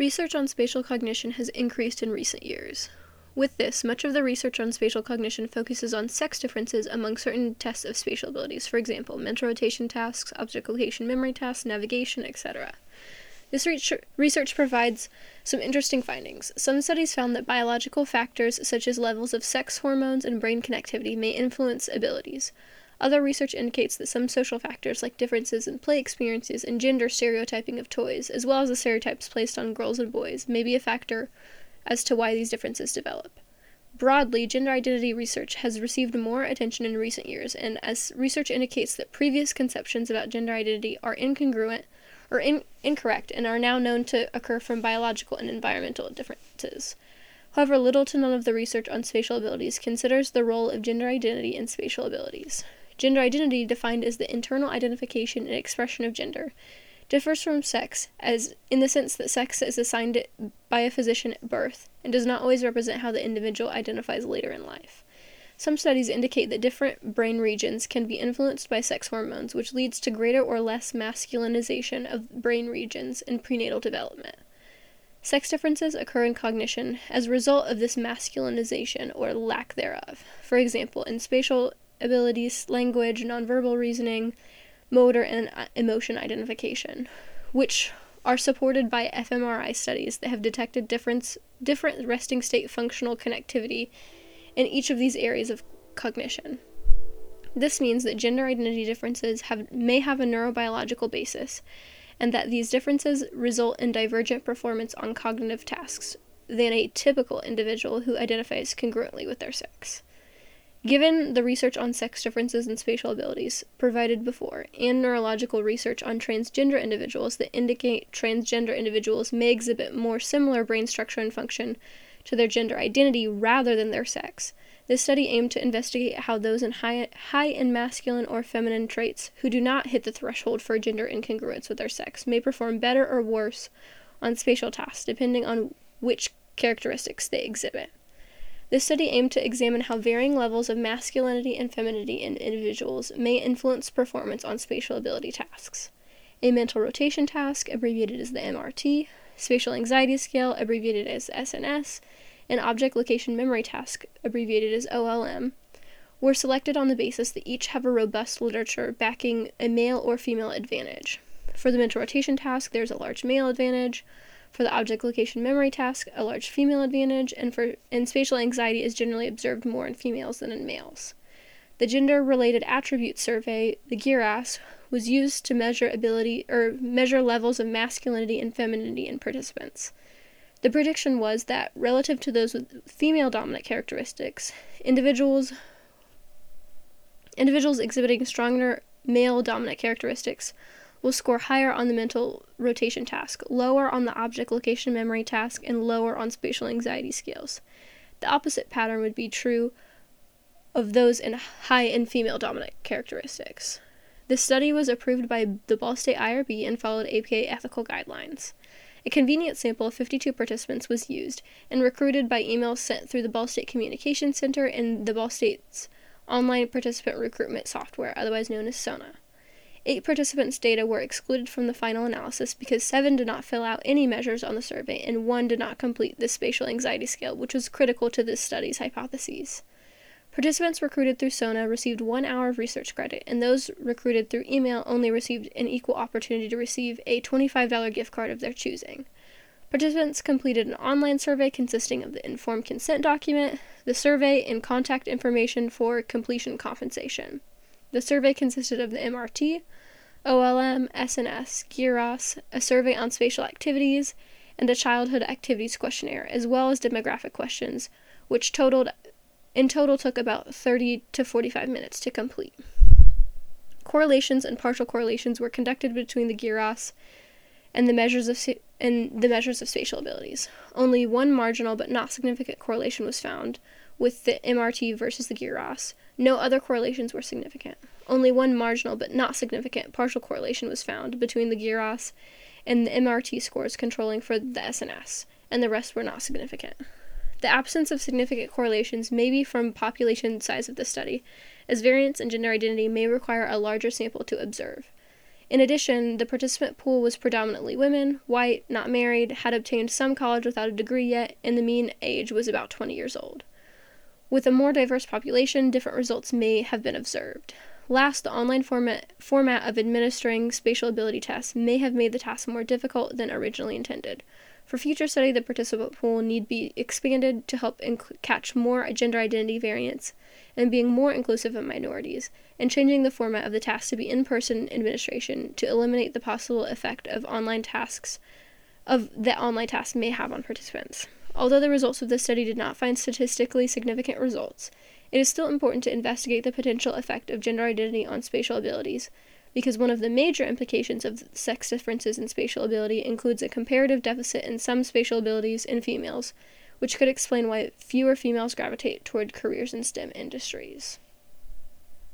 Research on spatial cognition has increased in recent years. With this, much of the research on spatial cognition focuses on sex differences among certain tests of spatial abilities, for example, mental rotation tasks, object location memory tasks, navigation, etc. This research provides some interesting findings. Some studies found that biological factors such as levels of sex hormones and brain connectivity may influence abilities. Other research indicates that some social factors like differences in play experiences and gender stereotyping of toys, as well as the stereotypes placed on girls and boys, may be a factor as to why these differences develop. Broadly, gender identity research has received more attention in recent years, and as research indicates that previous conceptions about gender identity are incongruent or incorrect and are now known to occur from biological and environmental differences. However, little to none of the research on spatial abilities considers the role of gender identity in spatial abilities. Gender identity, defined as the internal identification and expression of gender, differs from sex as in the sense that sex is assigned by a physician at birth and does not always represent how the individual identifies later in life. Some studies indicate that different brain regions can be influenced by sex hormones, which leads to greater or less masculinization of brain regions in prenatal development. Sex differences occur in cognition as a result of this masculinization or lack thereof. For example, in spatial abilities, language, nonverbal reasoning, motor, and emotion identification, which are supported by fMRI studies that have detected different resting state functional connectivity in each of these areas of cognition. This means that gender identity differences may have a neurobiological basis, and that these differences result in divergent performance on cognitive tasks than a typical individual who identifies congruently with their sex. Given the research on sex differences and spatial abilities provided before, and neurological research on transgender individuals that indicate transgender individuals may exhibit more similar brain structure and function to their gender identity rather than their sex, this study aimed to investigate how those in high in masculine or feminine traits who do not hit the threshold for gender incongruence with their sex may perform better or worse on spatial tasks, depending on which characteristics they exhibit. This study aimed to examine how varying levels of masculinity and femininity in individuals may influence performance on spatial ability tasks. A mental rotation task, abbreviated as the MRT, spatial anxiety scale, abbreviated as SNS, and object location memory task, abbreviated as OLM, were selected on the basis that each have a robust literature backing a male or female advantage. For the mental rotation task, there's a large male advantage. For the object location memory task, a large female advantage, and spatial anxiety is generally observed more in females than in males. The gender-related attributes survey, the GERAS, was used to measure levels of masculinity and femininity in participants. The prediction was that, relative to those with female-dominant characteristics, individuals exhibiting stronger male-dominant characteristics will score higher on the mental rotation task, lower on the object location memory task, and lower on spatial anxiety scales. The opposite pattern would be true of those high in female-dominant characteristics. This study was approved by the Ball State IRB and followed APA ethical guidelines. A convenient sample of 52 participants was used and recruited by emails sent through the Ball State Communication Center and the Ball State's online participant recruitment software, otherwise known as SONA. 8 participants' data were excluded from the final analysis because 7 did not fill out any measures on the survey and 1 did not complete the spatial anxiety scale, which was critical to this study's hypotheses. Participants recruited through SONA received 1 hour of research credit, and those recruited through email only received an equal opportunity to receive a $25 gift card of their choosing. Participants completed an online survey consisting of the informed consent document, the survey, and contact information for completion compensation. The survey consisted of the MRT, OLM, SNS, GERAS, a survey on spatial activities, and a childhood activities questionnaire, as well as demographic questions, which in total took about 30 to 45 minutes to complete. Correlations and partial correlations were conducted between the GERAS and the measures of spatial abilities. Only one marginal but not significant correlation was found with the MRT versus the GERAS. No other correlations were significant. Only one marginal but not significant partial correlation was found between the GERAS and the MRT scores controlling for the SNS, and the rest were not significant. The absence of significant correlations may be from population size of the study, as variance in gender identity may require a larger sample to observe. In addition, the participant pool was predominantly women, white, not married, had obtained some college without a degree yet, and the mean age was about 20 years old. With a more diverse population, different results may have been observed. Last, the online format of administering spatial ability tests may have made the task more difficult than originally intended. For future study, the participant pool need be expanded to help catch more gender identity variants and being more inclusive of minorities, and changing the format of the task to be in-person administration to eliminate the possible effect of online tasks may have on participants. Although the results of this study did not find statistically significant results, it is still important to investigate the potential effect of gender identity on spatial abilities, because one of the major implications of sex differences in spatial ability includes a comparative deficit in some spatial abilities in females, which could explain why fewer females gravitate toward careers in STEM industries.